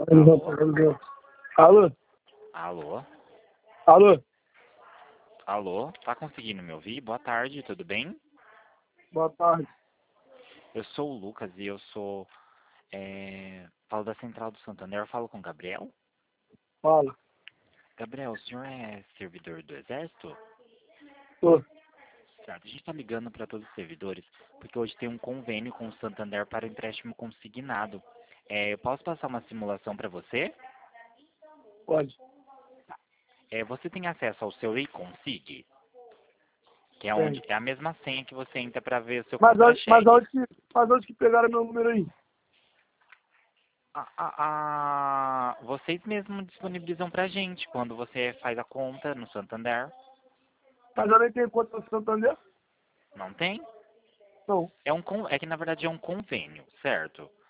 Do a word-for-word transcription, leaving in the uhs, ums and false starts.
Alô? Alô? Alô? Alô? Alô? Tá conseguindo me ouvir? Boa tarde, tudo bem? Boa tarde. Eu sou o Lucas e eu sou... É, falo da Central do Santander, eu falo com o Gabriel. Fala. Gabriel, o senhor é servidor do Exército? Tô. Certo, a gente está ligando para todos os servidores, porque hoje tem um convênio com o Santander para empréstimo consignado. É, eu posso passar uma simulação para você? Pode. É, você tem acesso ao seu e-consig, que é Tem. onde é a mesma senha que você entra para ver o seu Mas onde, mas contra-cheque. onde que, mas onde que pegaram meu número aí? A, a, a- vocês mesmos disponibilizam pra gente quando você faz a conta no Santander. Mas eu nem tenho conta no Santander? Não tem? Não. É, um, con- é que na verdade é um convênio, certo?